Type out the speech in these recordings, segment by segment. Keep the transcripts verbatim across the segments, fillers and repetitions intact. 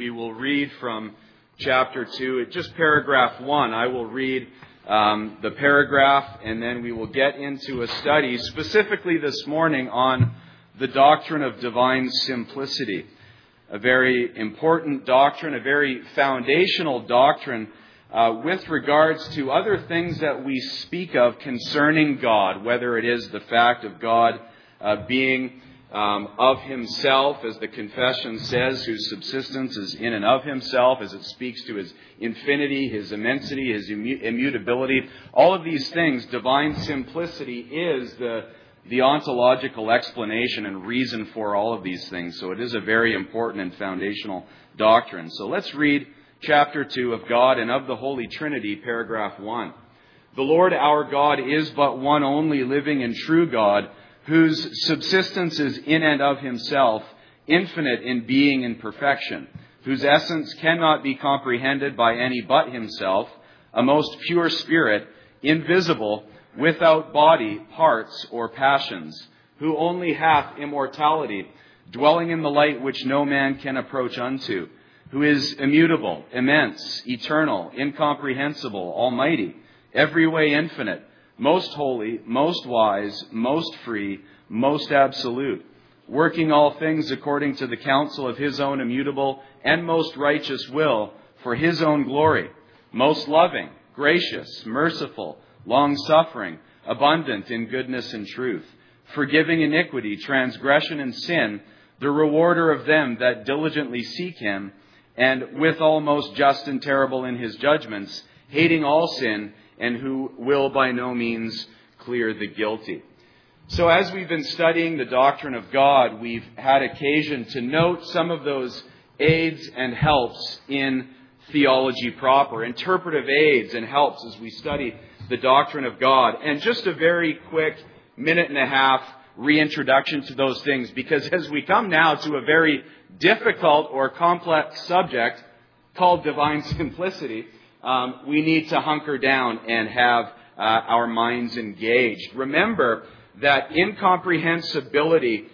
we will read from chapter two, just paragraph one. I will read um, the paragraph, and then we will get into a study specifically this morning on the doctrine of divine simplicity. A very important doctrine, a very foundational doctrine uh, with regards to other things that we speak of concerning God, whether it is the fact of God uh, being um, of himself, as the confession says, whose subsistence is in and of himself, as it speaks to his infinity, his immensity, his immu- immutability. All of these things, divine simplicity is the the ontological explanation and reason for all of these things. So it is a very important and foundational doctrine. So let's read chapter two of God and of the Holy Trinity, paragraph one. The Lord our God is but one only living and true God, whose subsistence is in and of himself, infinite in being and perfection, whose essence cannot be comprehended by any but himself, a most pure spirit, invisible, without body, parts, or passions, who only hath immortality, dwelling in the light which no man can approach unto, who is immutable, immense, eternal, incomprehensible, almighty, every way infinite, most holy, most wise, most free, most absolute, working all things according to the counsel of his own immutable and most righteous will for his own glory, most loving, gracious, merciful, long-suffering, abundant in goodness and truth, forgiving iniquity, transgression, and sin, the rewarder of them that diligently seek him, and withal most just and terrible in his judgments, hating all sin, and who will by no means clear the guilty. So as we've been studying the doctrine of God, we've had occasion to note some of those aids and helps in theology proper, interpretive aids and helps as we study the doctrine of God. And just a very quick minute and a half reintroduction to those things, because as we come now to a very difficult or complex subject called divine simplicity, um, we need to hunker down and have uh, our minds engaged. Remember that incomprehensibility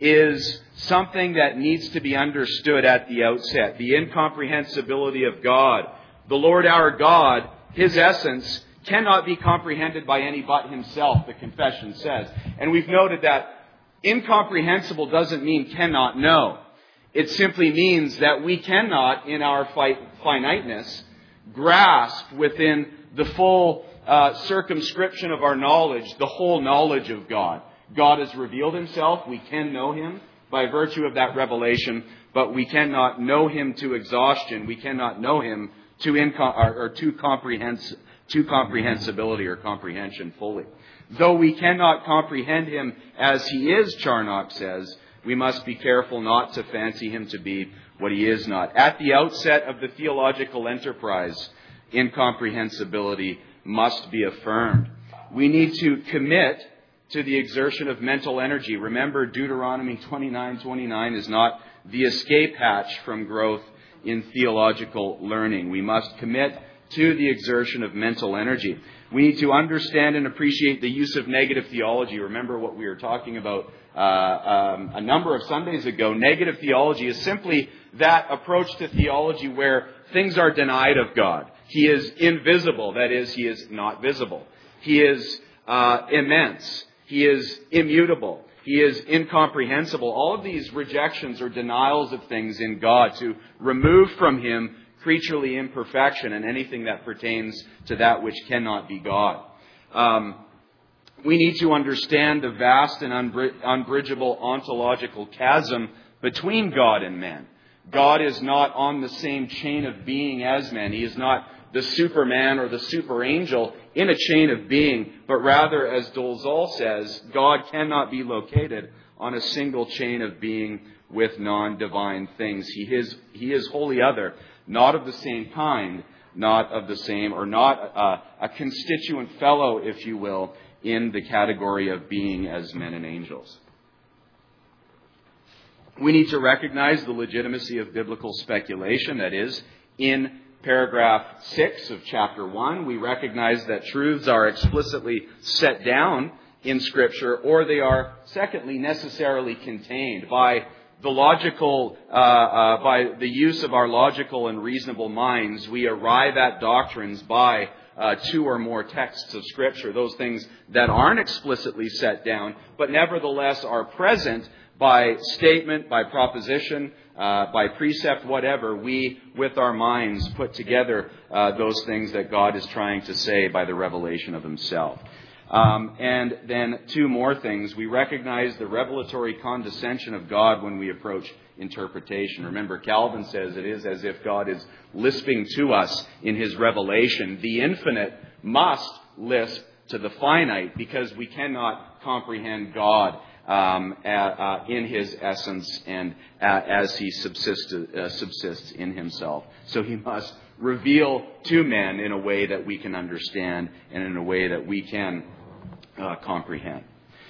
is something that needs to be understood at the outset. The incomprehensibility of God. The Lord our God, his essence, cannot be comprehended by any but himself, the confession says. And we've noted that incomprehensible doesn't mean cannot know. It simply means that we cannot, in our finiteness, grasp within the full uh, circumscription of our knowledge, the whole knowledge of God. God has revealed himself. We can know him by virtue of that revelation, but we cannot know him to exhaustion. We cannot know him to, incom- or, or to comprehensive. to comprehensibility or comprehension fully. Though we cannot comprehend him as he is, Charnock says, we must be careful not to fancy him to be what he is not. At the outset of the theological enterprise, incomprehensibility must be affirmed. We need to commit to the exertion of mental energy. Remember, Deuteronomy twenty-nine twenty-nine is not the escape hatch from growth in theological learning. We must commit to the exertion of mental energy. We need to understand and appreciate the use of negative theology. Remember what we were talking about uh, um, a number of Sundays ago. Negative theology is simply that approach to theology where things are denied of God. He is invisible. That is, he is not visible. He is uh, immense. He is immutable. He is incomprehensible. All of these rejections or denials of things in God, to remove from him creaturely imperfection and anything that pertains to that which cannot be God. Um, we need to understand the vast and unbri- unbridgeable ontological chasm between God and man. God is not on the same chain of being as man. He is not the superman or the super angel in a chain of being, but rather, as Dolezal says, God cannot be located on a single chain of being with non-divine things. He is, he is wholly other. Not of the same kind, not of the same, or not a, a constituent fellow, if you will, in the category of being as men and angels. We need to recognize the legitimacy of biblical speculation. That is, in paragraph six of chapter one, we recognize that truths are explicitly set down in Scripture, or they are, secondly, necessarily contained by the logical, uh, uh, by the use of our logical and reasonable minds, we arrive at doctrines by uh, two or more texts of Scripture, those things that aren't explicitly set down, but nevertheless are present by statement, by proposition, uh, by precept, whatever. We, with our minds, put together uh, those things that God is trying to say by the revelation of Himself. Um, and then two more things. We recognize the revelatory condescension of God when we approach interpretation. Remember, Calvin says it is as if God is lisping to us in His revelation. The infinite must lisp to the finite because we cannot comprehend God um, uh, uh, in His essence and uh, as He subsists, uh, subsists in Himself. So He must reveal to men in a way that we can understand and in a way that we can uh, comprehend.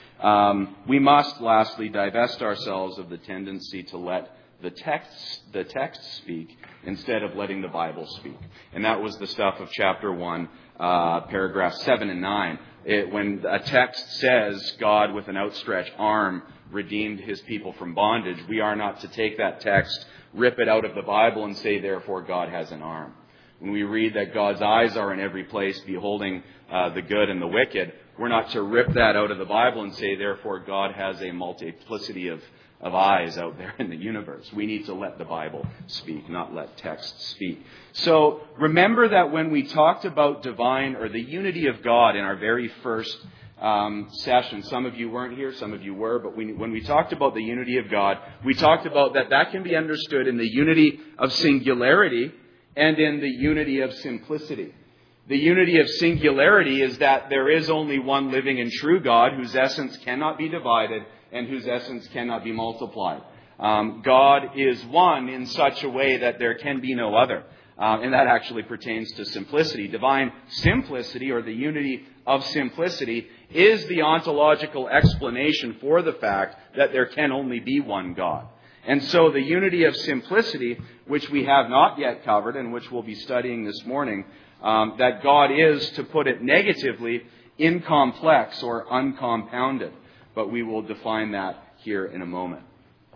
Um, we must, lastly, divest ourselves of the tendency to let the text, the text speak instead of letting the Bible speak. And that was the stuff of chapter one, uh, paragraphs seven and nine. It, when a text says God with an outstretched arm redeemed His people from bondage, we are not to take that text, rip it out of the Bible and say, therefore God has an arm. When we read that God's eyes are in every place, beholding uh, the good and the wicked, we're not to rip that out of the Bible and say, therefore, God has a multiplicity of, of eyes out there in the universe. We need to let the Bible speak, not let text speak. So remember that when we talked about divine or the unity of God in our very first um, session, some of you weren't here, some of you were, but we, when we talked about the unity of God, we talked about that that can be understood in the unity of singularity and in the unity of simplicity. The unity of singularity is that there is only one living and true God whose essence cannot be divided and whose essence cannot be multiplied. Um, God is one in such a way that there can be no other. Uh, and that actually pertains to simplicity. Divine simplicity, or the unity of simplicity, is the ontological explanation for the fact that there can only be one God. And so the unity of simplicity, which we have not yet covered and which we'll be studying this morning, Um, that God is, to put it negatively, incomplex or uncompounded. But we will define that here in a moment.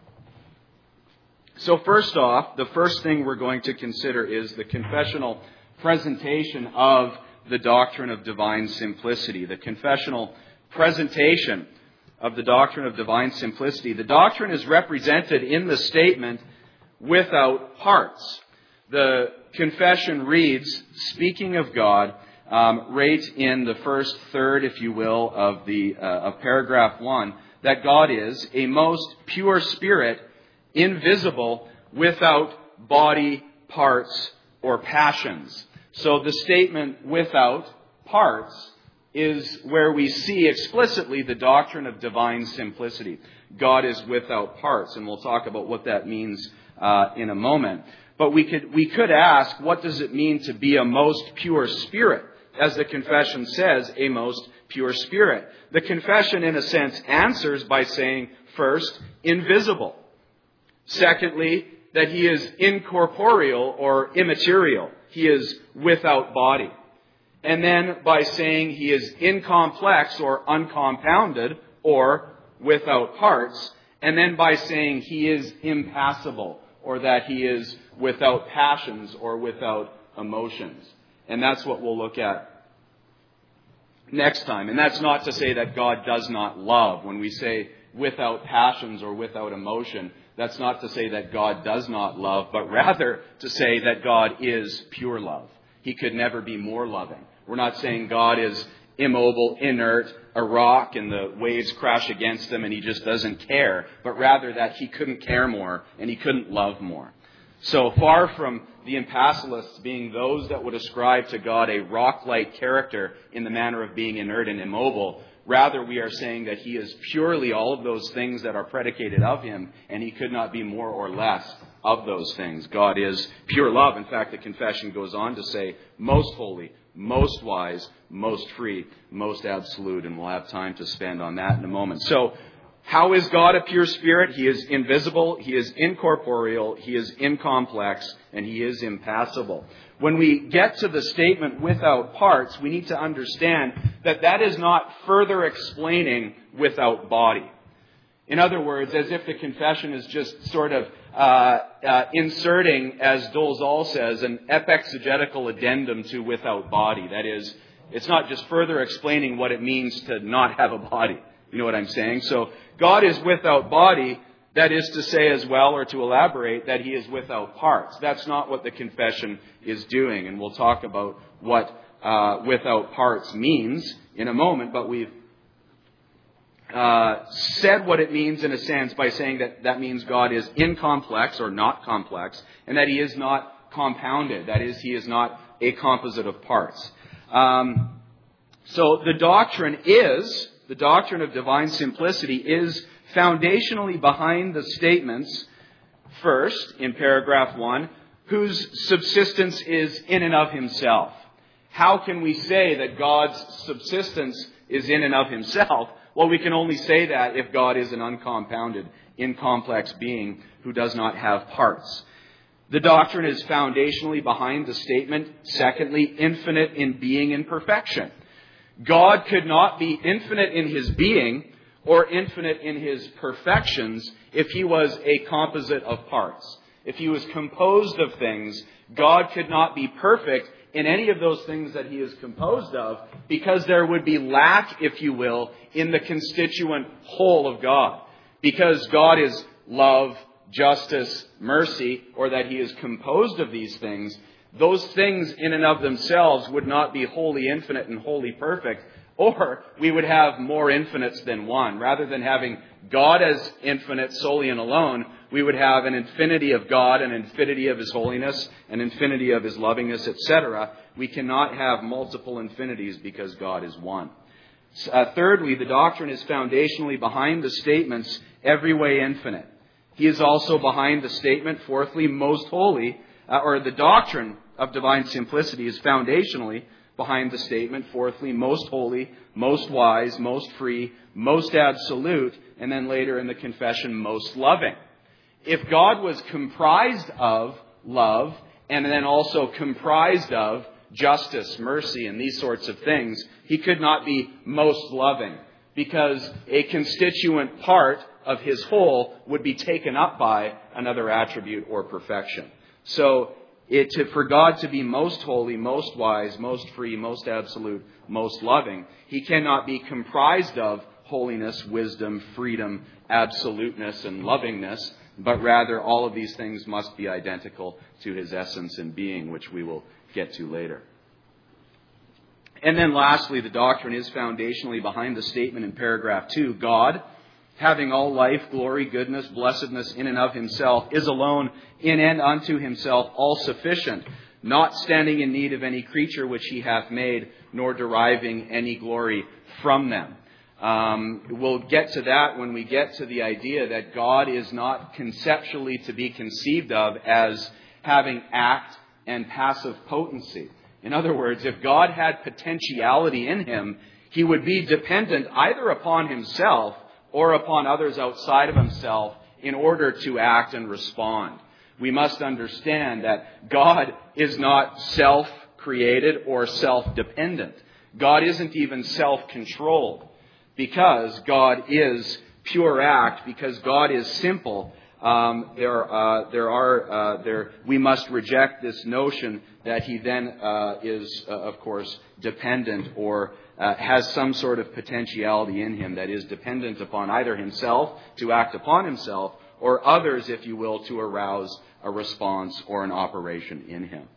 So first off, the first thing we're going to consider is the confessional presentation of the doctrine of divine simplicity. The confessional presentation of the doctrine of divine simplicity. The doctrine is represented in the statement without parts. The confession reads, speaking of God, um, right in the first third, if you will, of the uh, of paragraph one, that God is a most pure spirit, invisible, without body, parts, or passions. So the statement without parts is where we see explicitly the doctrine of divine simplicity. God is without parts, and we'll talk about what that means uh, in a moment. But we could we could ask, what does it mean to be a most pure spirit? As the confession says, a most pure spirit. The confession, in a sense, answers by saying, first, invisible. Secondly, that He is incorporeal or immaterial. He is without body. And then by saying He is incomplex or uncompounded or without parts. And then by saying He is impassible, or that He is without passions or without emotions. And that's what we'll look at next time. And that's not to say that God does not love. When we say without passions or without emotion, that's not to say that God does not love, but rather to say that God is pure love. He could never be more loving. We're not saying God is immobile, inert, a rock, and the waves crash against him and He just doesn't care, but rather that He couldn't care more and He couldn't love more. So far from the impassibilists being those that would ascribe to God a rock-like character in the manner of being inert and immobile, rather we are saying that He is purely all of those things that are predicated of Him, and He could not be more or less of those things. God is pure love. In fact, the confession goes on to say, most holy, most wise, most free, most absolute, and we'll have time to spend on that in a moment. So, how is God a pure spirit? He is invisible, He is incorporeal, He is incomplex, and He is impassible. When we get to the statement without parts, we need to understand that that is not further explaining without body. In other words, as if the confession is just sort of uh, uh, inserting, as Dolezal says, an epexegetical addendum to without body. That is, it's not just further explaining what it means to not have a body. You know what I'm saying? So God is without body. That is to say as well, or to elaborate, that he is without parts. That's not what the confession is doing. And we'll talk about what uh, without parts means in a moment. But we've uh, said what it means in a sense by saying that that means God is incomplex or not complex, and that he is not compounded. That is, he is not a composite of parts. Um, so the doctrine is, the doctrine of divine simplicity is foundationally behind the statements, first, in paragraph one, whose subsistence is in and of himself. How can we say that God's subsistence is in and of himself? Well, we can only say that if God is an uncompounded, incomplex being who does not have parts. The doctrine is foundationally behind the statement, secondly, infinite in being and perfection. God could not be infinite in his being or infinite in his perfections if he was a composite of parts. If he was composed of things, God could not be perfect in any of those things that he is composed of, because there would be lack, if you will, in the constituent whole of God. Because God is love, justice, mercy, or that he is composed of these things, those things in and of themselves would not be wholly infinite and wholly perfect. Or we would have more infinites than one. Rather than having God as infinite solely and alone, we would have an infinity of God, an infinity of his holiness, an infinity of his lovingness, et cetera. We cannot have multiple infinities because God is one. Uh, thirdly, the doctrine is foundationally behind the statements, every way infinite. He is also behind the statement, fourthly, most holy, uh, or the doctrine of divine simplicity is foundationally behind the statement, fourthly, most holy, most wise, most free, most absolute, and then later in the confession, most loving. If God was comprised of love, and then also comprised of justice, mercy, and these sorts of things, he could not be most loving, because a constituent part of his whole would be taken up by another attribute or perfection. So, It, to, for God to be most holy, most wise, most free, most absolute, most loving, he cannot be comprised of holiness, wisdom, freedom, absoluteness, and lovingness, but rather all of these things must be identical to his essence and being, which we will get to later. And then lastly, the doctrine is foundationally behind the statement in paragraph two. God, having all life, glory, goodness, blessedness in and of himself, is alone in and unto himself all sufficient, not standing in need of any creature which he hath made, nor deriving any glory from them. Um, we'll get to that when we get to the idea that God is not conceptually to be conceived of as having act and passive potency. In other words, if God had potentiality in him, he would be dependent either upon himself or upon others outside of himself in order to act and respond. We must understand that God is not self-created or self-dependent. God isn't even self-controlled, because God is pure act, because God is simple. Um, there, uh, there are, uh, there. We must reject this notion that he then uh, is, uh, of course, dependent or uh, has some sort of potentiality in him that is dependent upon either himself to act upon himself, or others, if you will, to arouse a response or an operation in him.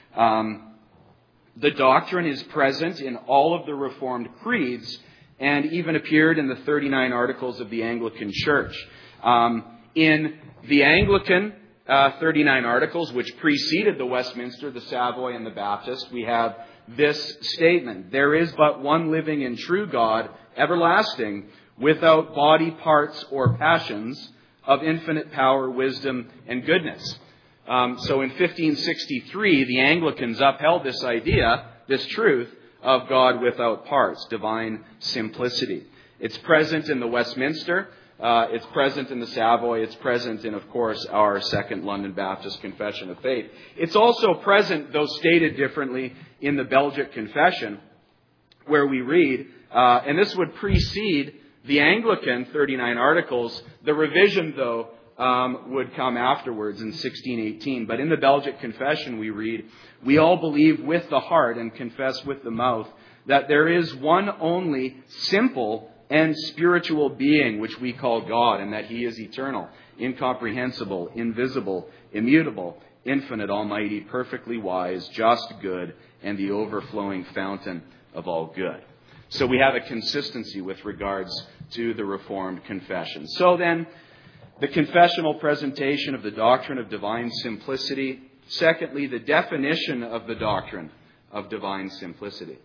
Um, the doctrine is present in all of the Reformed creeds, and even appeared in the thirty-nine Articles of the Anglican Church. Um, in the Anglican uh, thirty-nine Articles, which preceded the Westminster, the Savoy, and the Baptist, we have this statement: there is but one living and true God, everlasting, without body, parts, or passions, of infinite power, wisdom, and goodness. Um, so in fifteen sixty-three, the Anglicans upheld this idea, this truth, of God without parts, divine simplicity. It's present in the Westminster, uh, it's present in the Savoy, it's present in, of course, our Second London Baptist Confession of Faith. It's also present, though stated differently, in the Belgic Confession, where we read, uh, and this would precede The Anglican, thirty-nine articles, the revision, though, um, would come afterwards in sixteen eighteen. But in the Belgic Confession we read, "We all believe with the heart and confess with the mouth that there is one only simple and spiritual being which we call God, and that he is eternal, incomprehensible, invisible, immutable, infinite, almighty, perfectly wise, just, good, and the overflowing fountain of all good." So we have a consistency with regards to the Reformed confession. So then, the confessional presentation of the doctrine of divine simplicity. Secondly, the definition of the doctrine of divine simplicity.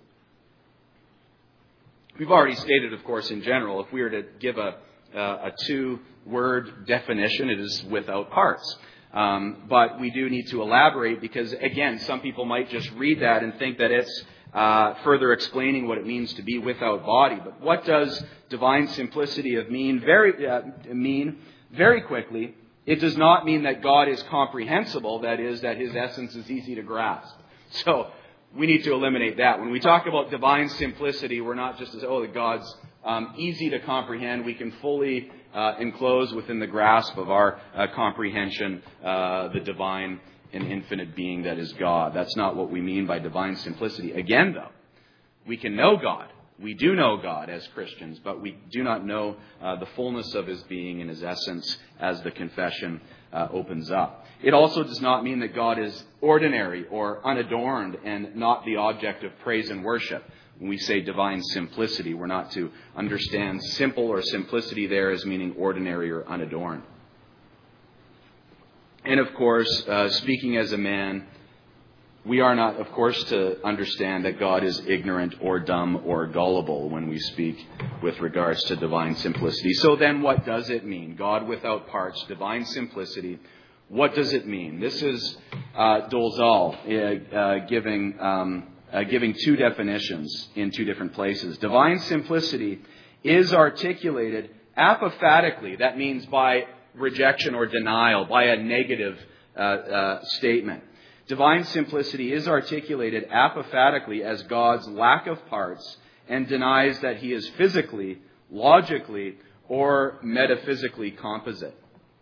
We've already stated, of course, in general, if we were to give a, uh, a two-word definition, it is without parts. Um, but we do need to elaborate because, again, some people might just read that and think that it's uh, further explaining what it means to be without body. But what does divine simplicity of mean? Very uh, mean very quickly. It does not mean that God is comprehensible. That is, that his essence is easy to grasp. So we need to eliminate that. When we talk about divine simplicity, we're not just as, oh, that God's um, easy to comprehend. We can fully uh, enclose within the grasp of our uh, comprehension uh, the divine and infinite being that is God. That's not what we mean by divine simplicity. Again, though, we can know God. We do know God as Christians, but we do not know uh, the fullness of his being and his essence as the confession uh, opens up. It also does not mean that God is ordinary or unadorned and not the object of praise and worship. When we say divine simplicity, we're not to understand simple or simplicity there as meaning ordinary or unadorned. And of course, uh, speaking as a man, we are not, of course, to understand that God is ignorant or dumb or gullible when we speak with regards to divine simplicity. So then what does it mean? God without parts, divine simplicity. What does it mean? This is uh, Dolezal uh, uh, giving, um, uh, giving two definitions in two different places. Divine simplicity is articulated apophatically. That means by rejection or denial, by a negative uh, uh, statement. Divine simplicity is articulated apophatically as God's lack of parts and denies that he is physically, logically, or metaphysically composite.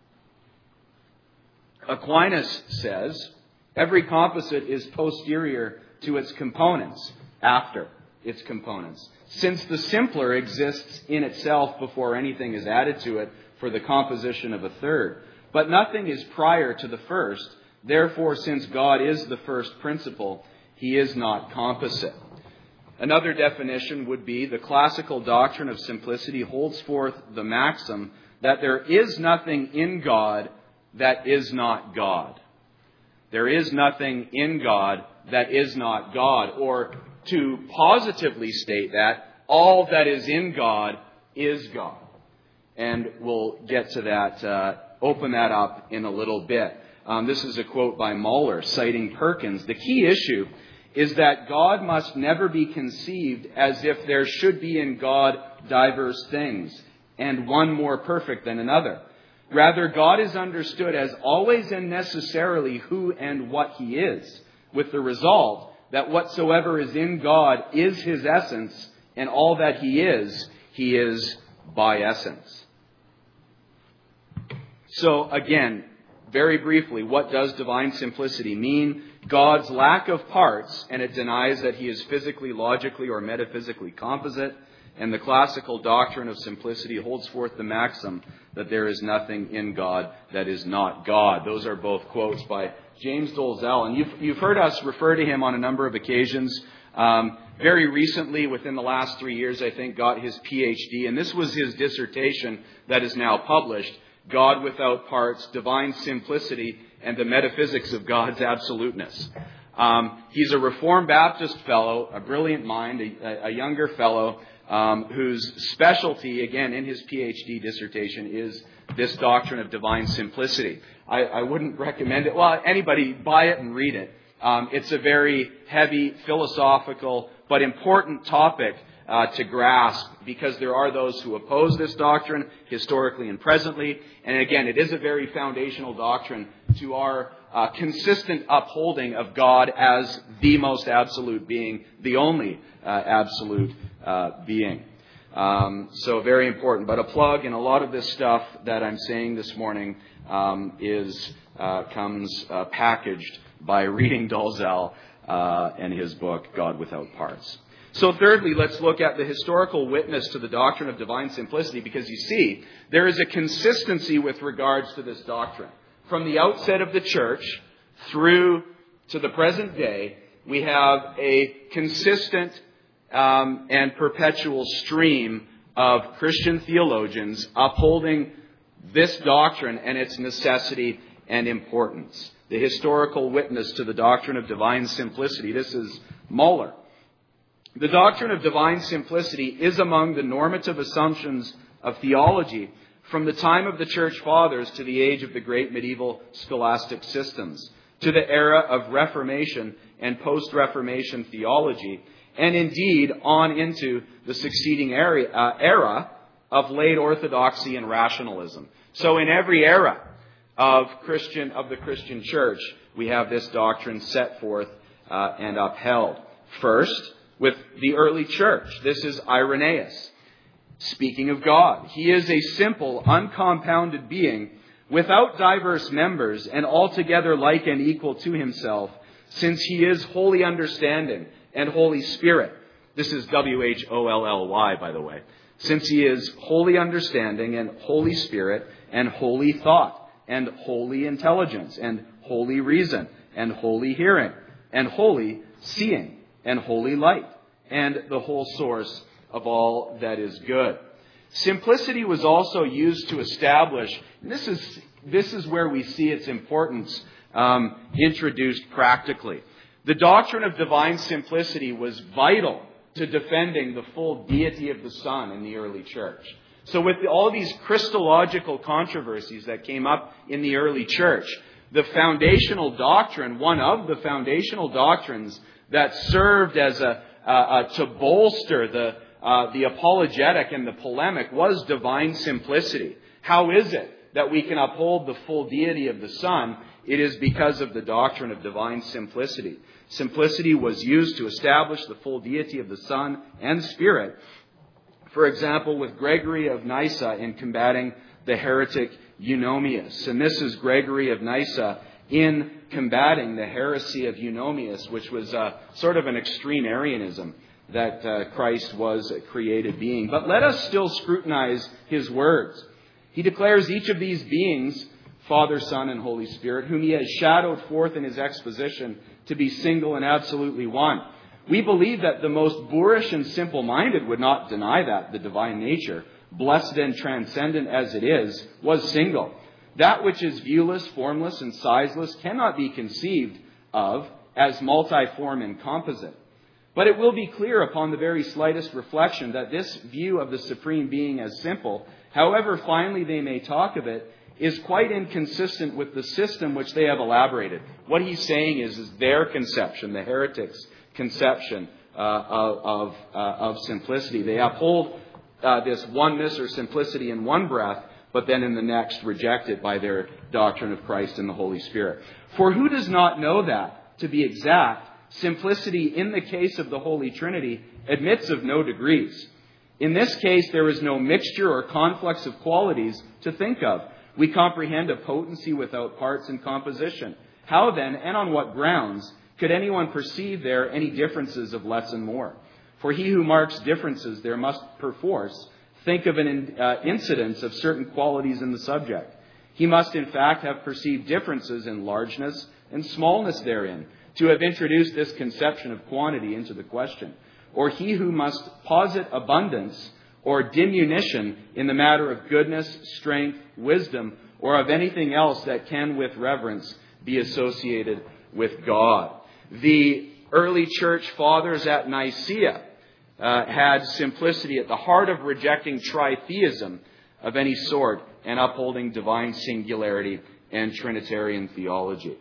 Aquinas says, every composite is posterior to its components, after its components. Since the simpler exists in itself before anything is added to it for the composition of a third, but nothing is prior to the first. Therefore, since God is the first principle, he is not composite. Another definition would be the classical doctrine of simplicity holds forth the maxim that there is nothing in God that is not God. There is nothing in God that is not God. Or to positively state that, all that is in God is God. And we'll get to that, uh, open that up in a little bit. Um, this is a quote by Muller, citing Perkins. The key issue is that God must never be conceived as if there should be in God diverse things, and one more perfect than another. Rather, God is understood as always and necessarily who and what he is, with the result that whatsoever is in God is his essence, and all that he is, he is by essence. So again, very briefly, what does divine simplicity mean? God's lack of parts, and it denies that he is physically, logically, or metaphysically composite. And the classical doctrine of simplicity holds forth the maxim that there is nothing in God that is not God. Those are both quotes by James Dolezal. And you've, you've heard us refer to him on a number of occasions. Um, very recently, within the last three years, I think, got his P H D. And this was his dissertation that is now published. God without parts, divine simplicity, and the metaphysics of God's absoluteness. Um, he's a Reformed Baptist fellow, a brilliant mind, a, a younger fellow, um, whose specialty, again, in his P H D dissertation is this doctrine of divine simplicity. I, I wouldn't recommend it. Well, anybody buy it and read it. Um, it's a very heavy, philosophical, but important topic Uh, to grasp, because there are those who oppose this doctrine historically and presently. And again, it is a very foundational doctrine to our uh, consistent upholding of God as the most absolute being, the only uh, absolute uh, being. Um, so very important. But a plug, and a lot of this stuff that I'm saying this morning um, is uh, comes uh, packaged by reading Dalzell uh, and his book, God Without Parts. So thirdly, let's look at the historical witness to the doctrine of divine simplicity, because you see, there is a consistency with regards to this doctrine. From the outset of the church through to the present day, we have a consistent um, and perpetual stream of Christian theologians upholding this doctrine and its necessity and importance. The historical witness to the doctrine of divine simplicity. This is Muller. The doctrine of divine simplicity is among the normative assumptions of theology from the time of the Church Fathers to the age of the great medieval scholastic systems, to the era of Reformation and post-Reformation theology, and indeed on into the succeeding era, uh, era of late orthodoxy and rationalism. So in every era of Christian of the Christian church, we have this doctrine set forth uh, and upheld. First, with the early church, this is Irenaeus. Speaking of God, he is a simple, uncompounded being without diverse members and altogether like and equal to himself, since he is wholly understanding and Holy Spirit. This is W H O L L Y, by the way. Since he is wholly understanding and Holy Spirit and holy thought and holy intelligence and holy reason and holy hearing and holy seeing and holy light and the whole source of all that is good. Simplicity was also used to establish, and this is, this is where we see its importance um, introduced practically. The doctrine of divine simplicity was vital to defending the full deity of the Son in the early church. So with all these Christological controversies that came up in the early church, the foundational doctrine, one of the foundational doctrines that served as a uh, uh, to bolster the uh, the apologetic and the polemic was divine simplicity. How is it that we can uphold the full deity of the Son? It is because of the doctrine of divine simplicity. Simplicity was used to establish the full deity of the Son and Spirit. For example, with Gregory of Nyssa in combating the heretic Eunomius. And this is Gregory of Nyssa in combating the heresy of Eunomius, which was uh, sort of an extreme Arianism, that uh, Christ was a created being. But let us still scrutinize his words. He declares each of these beings, Father, Son, and Holy Spirit, whom he has shadowed forth in his exposition to be single and absolutely one. We believe that the most boorish and simple-minded would not deny that the divine nature, blessed and transcendent as it is, was single. That which is viewless, formless, and sizeless cannot be conceived of as multiform and composite. But it will be clear upon the very slightest reflection that this view of the Supreme Being as simple, however finely they may talk of it, is quite inconsistent with the system which they have elaborated. What he's saying is, is their conception, the heretics' conception uh, of, of, uh, of simplicity. They uphold uh, this oneness or simplicity in one breath, but then in the next reject it by their doctrine of Christ and the Holy Spirit. For who does not know that, to be exact, simplicity in the case of the Holy Trinity admits of no degrees. In this case, there is no mixture or conflux of qualities to think of. We comprehend a potency without parts and composition. How then, and on what grounds, could anyone perceive there any differences of less and more? For he who marks differences there must perforce think of an uh, incidence of certain qualities in the subject. He must in fact have perceived differences in largeness and smallness therein, to have introduced this conception of quantity into the question. Or he who must posit abundance or diminution in the matter of goodness, strength, wisdom, or of anything else that can with reverence be associated with God. The early church fathers at Nicaea uh, had simplicity at the heart of rejecting tritheism of any sort and upholding divine singularity and Trinitarian theology.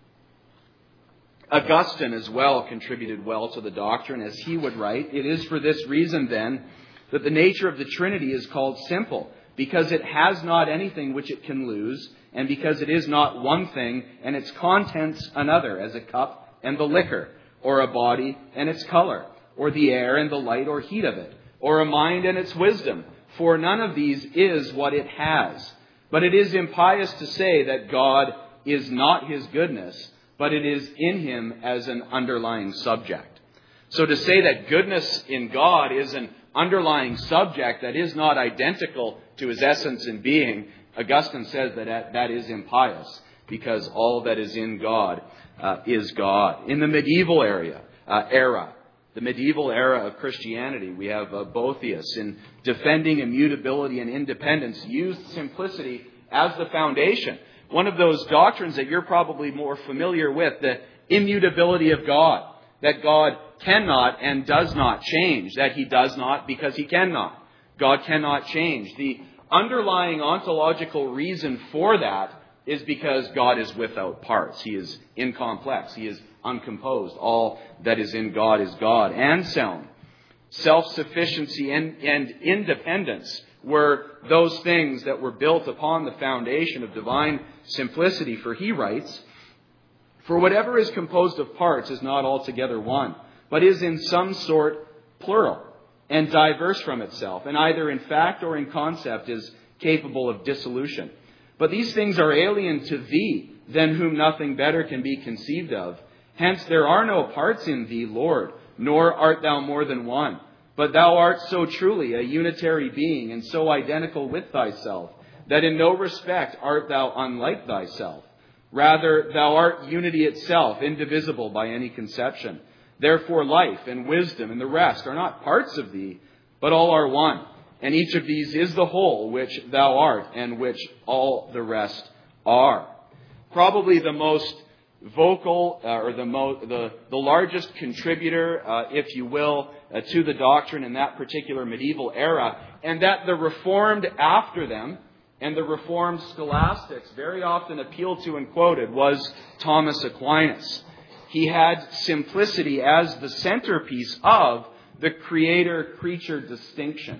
Augustine as well contributed well to the doctrine, as he would write, "It is for this reason then that the nature of the Trinity is called simple, because it has not anything which it can lose, and because it is not one thing and its contents another, as a cup and the liquor, or a body and its color, or the air and the light or heat of it, or a mind and its wisdom, for none of these is what it has. But it is impious to say that God is not his goodness, but it is in him as an underlying subject. So to say that goodness in God is an underlying subject that is not identical to his essence and being, Augustine says that that is impious, because all that is in God uh, is God. In the medieval area, uh, era, the medieval era of Christianity, we have uh, Boethius, in defending immutability and independence, used simplicity as the foundation. One of those doctrines that you're probably more familiar with, the immutability of God, that God cannot and does not change, that he does not because he cannot. God cannot change. The underlying ontological reason for that is because God is without parts. He is incomplex. He is uncomposed. All that is in God is God. Anselm, self-sufficiency and, and independence were those things that were built upon the foundation of divine simplicity. For he writes, "For whatever is composed of parts is not altogether one, but is in some sort plural, and diverse from itself, and either in fact or in concept is capable of dissolution. But these things are alien to thee, than whom nothing better can be conceived of. Hence there are no parts in thee, Lord, nor art thou more than one. But thou art so truly a unitary being, and so identical with thyself, that in no respect art thou unlike thyself. Rather, thou art unity itself, indivisible by any conception. Therefore life and wisdom and the rest are not parts of thee, but all are one. And each of these is the whole which thou art, and which all the rest are." Probably the most vocal, uh, or the, mo- the the largest contributor, uh, if you will, uh, to the doctrine in that particular medieval era, and that the Reformed after them and the Reformed scholastics very often appealed to and quoted, was Thomas Aquinas. He had simplicity as the centerpiece of the creator-creature distinction.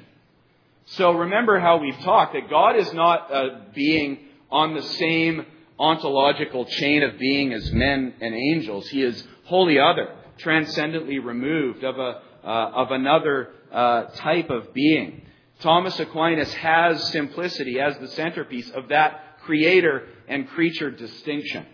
So remember how we've talked that God is not a being on the same ontological chain of being as men and angels. He is wholly other, transcendently removed of a uh, of another uh, type of being. Thomas Aquinas has simplicity as the centerpiece of that creator and creature distinction.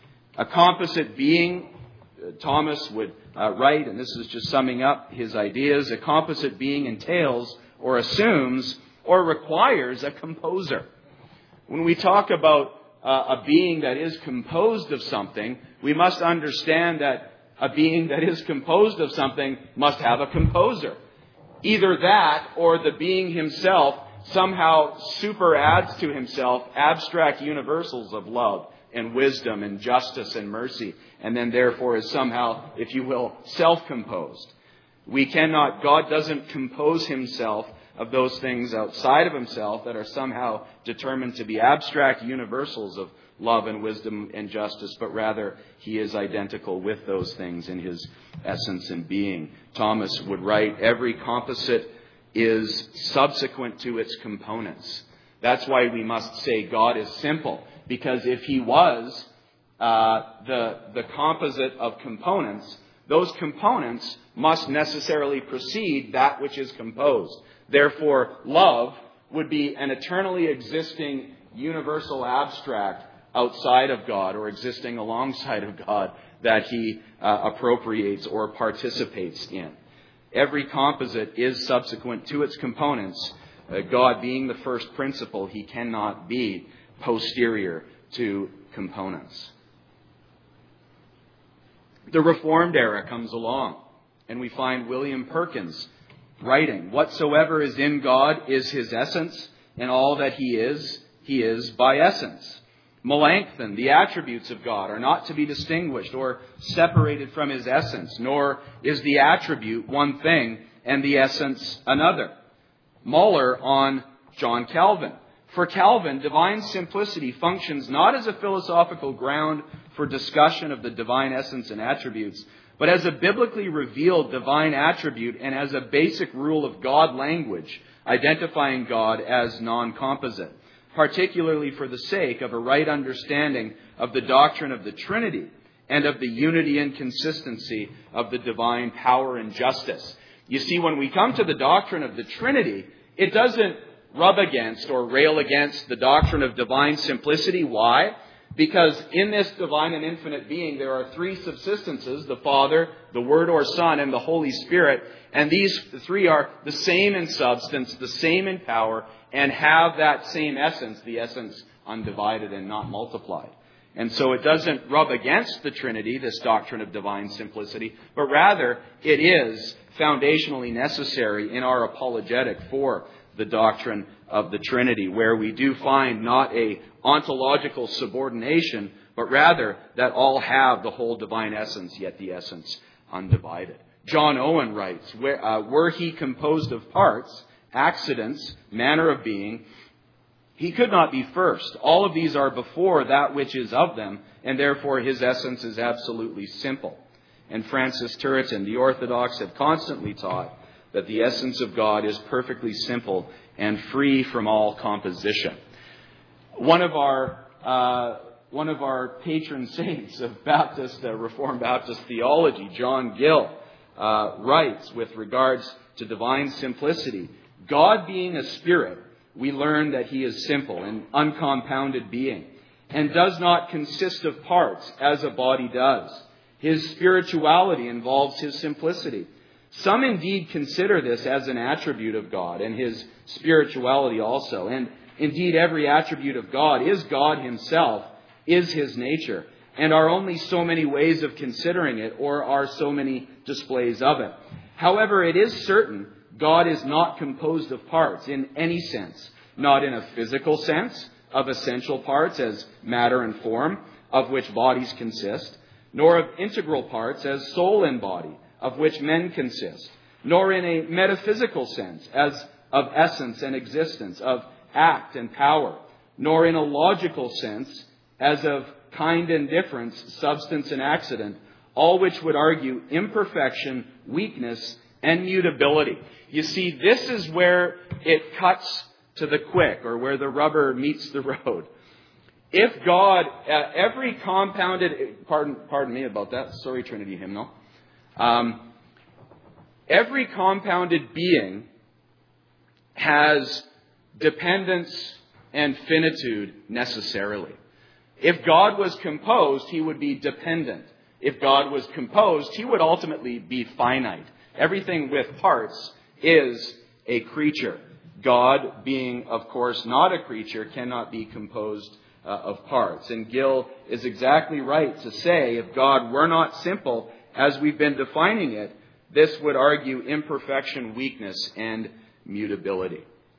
A composite being, uh, Thomas would uh, write, and this is just summing up his ideas, a composite being entails or assumes or requires a composer. When we talk about uh, a being that is composed of something, we must understand that a being that is composed of something must have a composer. Either that or the being himself somehow super adds to himself abstract universals of love and wisdom and justice and mercy, and then therefore is somehow, if you will, self-composed. We cannot, God doesn't compose himself of those things outside of himself that are somehow determined to be abstract universals of love and wisdom and justice, but rather he is identical with those things in his essence and being. Thomas would write, every composite is subsequent to its components. That's why we must say God is simple, because if he was uh, the, the composite of components, those components must necessarily precede that which is composed. Therefore, love would be an eternally existing universal abstract outside of God or existing alongside of God that he uh, appropriates or participates in. Every composite is subsequent to its components. Uh, God being the first principle, he cannot be posterior to components. The Reformed era comes along, and we find William Perkins writing, "Whatsoever is in God is his essence, and all that he is, he is by essence." Melanchthon, the attributes of God are not to be distinguished or separated from his essence, nor is the attribute one thing and the essence another. Muller on John Calvin. For Calvin, divine simplicity functions not as a philosophical ground for discussion of the divine essence and attributes, but as a biblically revealed divine attribute and as a basic rule of God language, identifying God as non-composite, particularly for the sake of a right understanding of the doctrine of the Trinity and of the unity and consistency of the divine power and justice. You see, when we come to the doctrine of the Trinity, it doesn't rub against or rail against the doctrine of divine simplicity. Why? Because in this divine and infinite being, there are three subsistences, the Father, the Word or Son, and the Holy Spirit. And these three are the same in substance, the same in power, and have that same essence, the essence undivided and not multiplied. And so it doesn't rub against the Trinity, this doctrine of divine simplicity, but rather it is foundationally necessary in our apologetic for the doctrine of the Trinity, where we do find not a ontological subordination, but rather that all have the whole divine essence, yet the essence undivided. John Owen writes, where, uh, were he composed of parts, accidents, manner of being, he could not be first. All of these are before that which is of them, and therefore his essence is absolutely simple. And Francis Turretin, the Orthodox, have constantly taught that the essence of God is perfectly simple and free from all composition. One of our uh, one of our patron saints of Baptist, uh, Reformed Baptist theology, John Gill, uh, writes with regards to divine simplicity, God being a spirit, we learn that he is simple and uncompounded being, and does not consist of parts as a body does. His spirituality involves his simplicity. Some indeed consider this as an attribute of God, and his spirituality also. And indeed, every attribute of God is God himself, is his nature, and are only so many ways of considering it, or are so many displays of it. However, it is certain God is not composed of parts in any sense, not in a physical sense of essential parts as matter and form, of which bodies consist, nor of integral parts as soul and body, of which men consist, nor in a metaphysical sense as of essence and existence, of act and power, nor in a logical sense as of kind and difference, substance and accident, all which would argue imperfection, weakness, and mutability. You see, this is where it cuts to the quick, or where the rubber meets the road. If God, uh, every compounded, pardon, pardon me about that, sorry Trinity hymnal, um, every compounded being has dependence and finitude necessarily. If God was composed, he would be dependent. If God was composed, he would ultimately be finite. Everything with parts is a creature. God, being, of course, not a creature, cannot be composed uh, of parts. And Gill is exactly right to say, if God were not simple, as we've been defining it, this would argue imperfection, weakness, and mutability.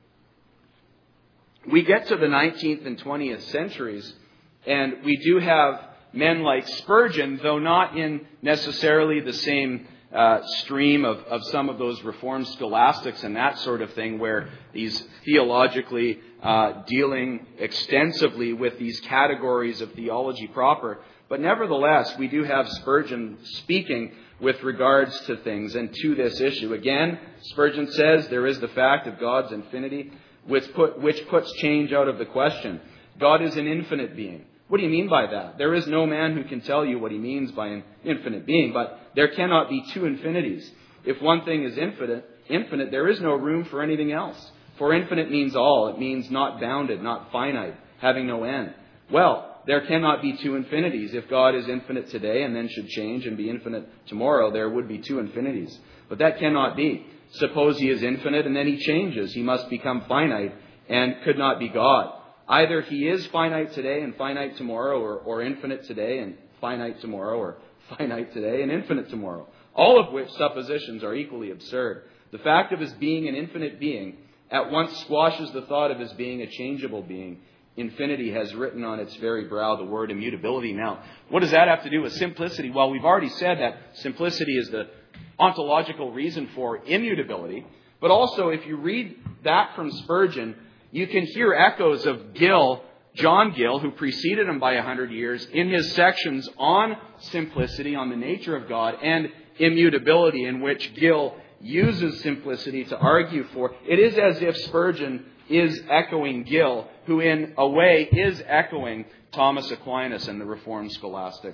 We get to the nineteenth and twentieth centuries, and we do have men like Spurgeon, though not in necessarily the same uh, stream of, of some of those Reformed scholastics and that sort of thing, where he's theologically uh, dealing extensively with these categories of theology proper. But nevertheless, we do have Spurgeon speaking with regards to things and to this issue. Again, Spurgeon says there is the fact of God's infinity, which, put, which puts change out of the question. God is an infinite being. What do you mean by that? There is no man who can tell you what he means by an infinite being, but there cannot be two infinities. If one thing is infinite, infinite, there is no room for anything else. For infinite means all. It means not bounded, not finite, having no end. Well, there cannot be two infinities. If God is infinite today and then should change and be infinite tomorrow, there would be two infinities. But that cannot be. Suppose he is infinite and then he changes. He must become finite and could not be God. Either he is finite today and finite tomorrow, or, or infinite today and finite tomorrow, or finite today and infinite tomorrow. All of which suppositions are equally absurd. The fact of his being an infinite being at once squashes the thought of his being a changeable being. Infinity has written on its very brow the word immutability. Now, what does that have to do with simplicity? Well, we've already said that simplicity is the ontological reason for immutability. But also, if you read that from Spurgeon, you can hear echoes of Gill, John Gill, who preceded him by a hundred years, in his sections on simplicity, on the nature of God, and immutability, in which Gill uses simplicity to argue for. It is as if Spurgeon is echoing Gill, who in a way is echoing Thomas Aquinas and the Reformed scholastics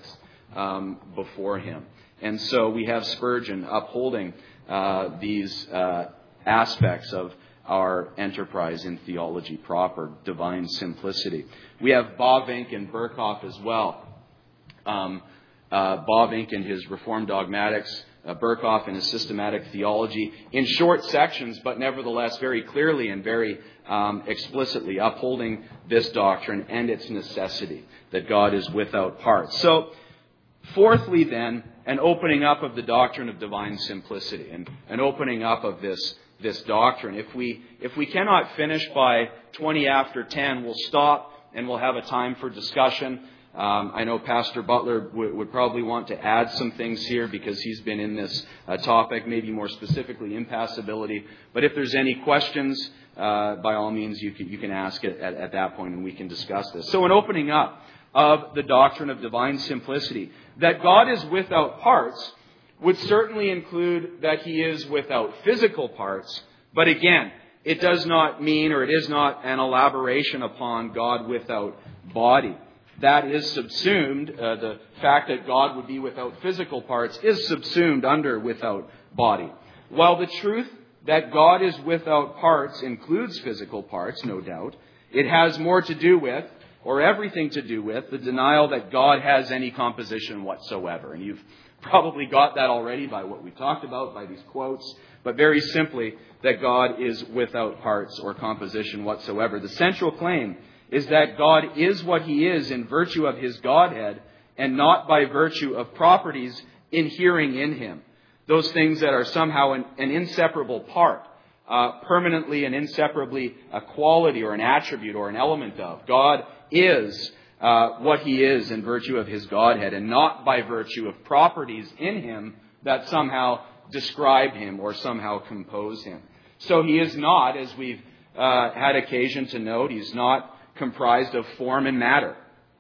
um, before him. And so we have Spurgeon upholding uh, these uh, aspects of our enterprise in theology proper, divine simplicity. We have Bavinck and Berkhoff as well. Um, uh, Bavinck in his Reformed Dogmatics, uh, Berkhoff in his Systematic Theology, in short sections, but nevertheless very clearly and very um, explicitly upholding this doctrine and its necessity, that God is without parts. So, fourthly then, an opening up of the doctrine of divine simplicity, and an opening up of this this doctrine. If we if we cannot finish by twenty after ten, we'll stop and we'll have a time for discussion. Um, I know Pastor Butler w- would probably want to add some things here because he's been in this uh, topic, maybe more specifically impassibility. But if there's any questions, uh, by all means, you can, you can ask it at, at that point and we can discuss this. So an opening up of the doctrine of divine simplicity, that God is without parts, would certainly include that he is without physical parts. But again, it does not mean, or it is not an elaboration upon God without body. That is subsumed, uh, the fact that God would be without physical parts is subsumed under without body. While the truth that God is without parts includes physical parts, no doubt, it has more to do with, or everything to do with, the denial that God has any composition whatsoever. And you've probably got that already by what we talked about, by these quotes. But very simply, that God is without parts or composition whatsoever. The central claim is that God is what he is in virtue of his Godhead and not by virtue of properties inhering in him. Those things that are somehow an, an inseparable part, uh, permanently and inseparably a quality or an attribute or an element of. God is uh, what he is in virtue of his Godhead and not by virtue of properties in him that somehow describe him or somehow compose him. So he is not, as we've uh, had occasion to note, he's not comprised of form and matter,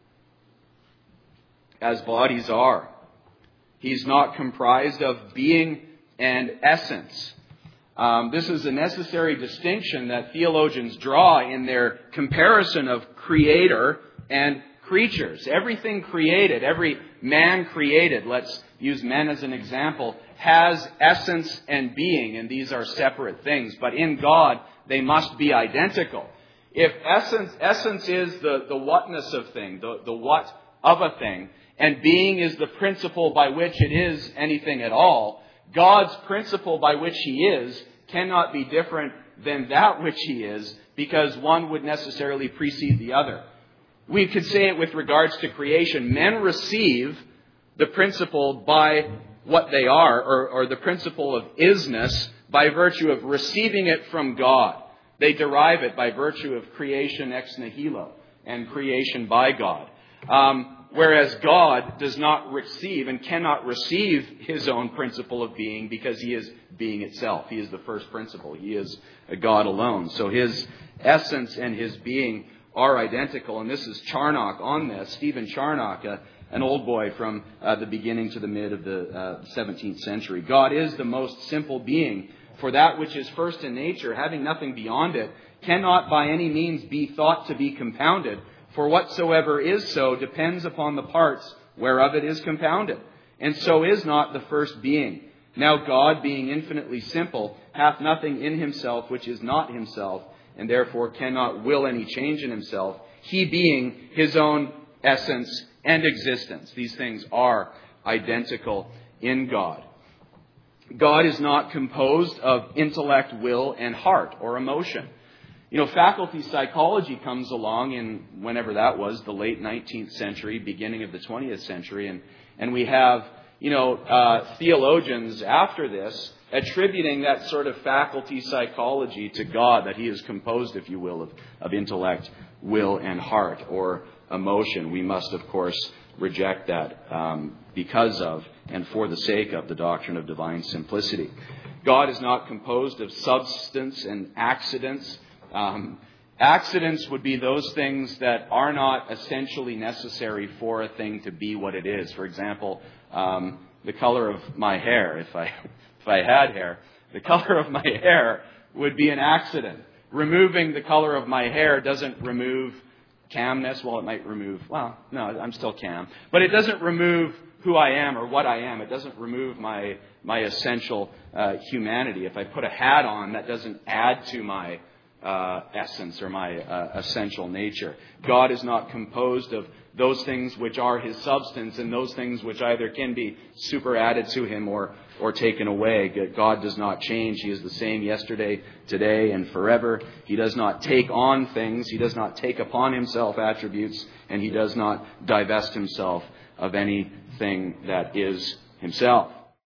as bodies are. He's not comprised of being and essence. Um, this is a necessary distinction that theologians draw in their comparison of creator and creatures. Everything created, every man created, let's use men as an example, has essence and being, and these are separate things. But in God, they must be identical. If essence essence is the, the whatness of thing, the, the what of a thing, and being is the principle by which it is anything at all, God's principle by which he is cannot be different than that which he is, because one would necessarily precede the other. We could say it with regards to creation. Men receive the principle by what they are, or, or the principle of isness, by virtue of receiving it from God. They derive it by virtue of creation ex nihilo and creation by God. Um, whereas God does not receive and cannot receive his own principle of being because he is being itself. He is the first principle. He is a God alone. So his essence and his being are identical. And this is Charnock on this. Stephen Charnock, a, an old boy from uh, the beginning to the mid of the uh, seventeenth century. God is the most simple being. For that which is first in nature, having nothing beyond it, cannot by any means be thought to be compounded. For whatsoever is so depends upon the parts whereof it is compounded. And so is not the first being. Now God, being infinitely simple, hath nothing in himself which is not himself, and therefore cannot will any change in himself, he being his own essence and existence. These things are identical in God. God is not composed of intellect, will, and heart or emotion. You know, faculty psychology comes along in whenever that was, the late nineteenth century, beginning of the twentieth century, and, and we have, you know, uh, theologians after this attributing that sort of faculty psychology to God, that he is composed, if you will, of, of intellect, will, and heart or emotion. We must, of course, reject that um, because of and for the sake of the doctrine of divine simplicity. God is not composed of substance and accidents. Um, accidents would be those things that are not essentially necessary for a thing to be what it is. For example, um, the color of my hair. If I if I had hair, the color of my hair would be an accident. Removing the color of my hair doesn't remove camness. Well, it might remove, well, no, I'm still cam. But it doesn't remove who I am or what I am. It doesn't remove my my essential uh, humanity. If I put a hat on, that doesn't add to my uh, essence or my uh, essential nature. God is not composed of those things which are his substance and those things which either can be superadded to him or or taken away. God does not change. He is the same yesterday, today, and forever. He does not take on things. He does not take upon himself attributes, and he does not divest himself of anything that is himself.